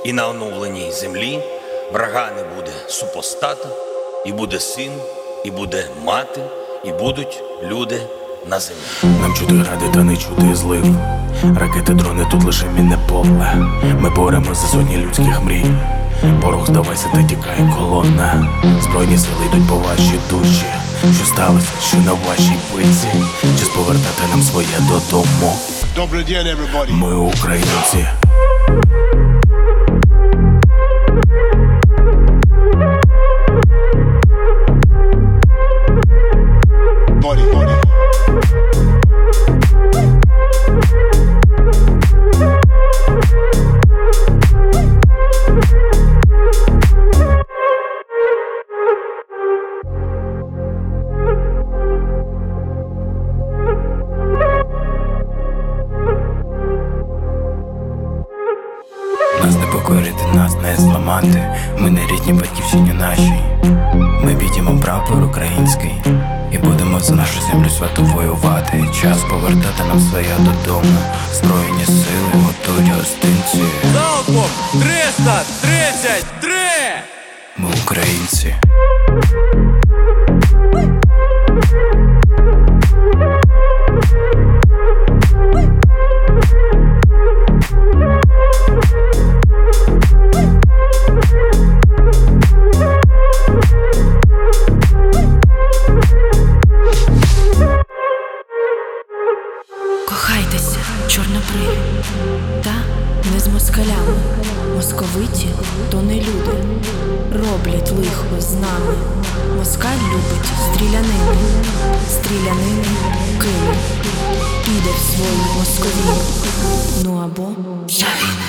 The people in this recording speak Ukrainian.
І на оновленій землі врага не буде супостата, і буде син, і буде мати, і будуть люди на землі. Нам чути гради, та не чути злив. Ракети, дрони, тут лише мінне поле. Ми боремося за сотні людських мрій. Ворог, здавайся, та тікає колона. Збройні сили йдуть по вашій душі. Що сталося, що на вашій пиці? Час повертати нам своє додому. Добрий день, everybody. Ми українці. Body. Нас не покорити, нас не зламати. Ми не рідні батьківщині нашій. Ми підіймемо прапор український і будемо за нашу землю свято воювати. Час повертати нам своє додому. Збройні сили готують гостинці. Залпом 333! Ми українці. Кохайтеся, чорнобриві, та не з москалями. Московиті то не люди, роблять лихо з нами. Москаль любить стрілянину, стрілянину кине, піде в свою Московію. Ну або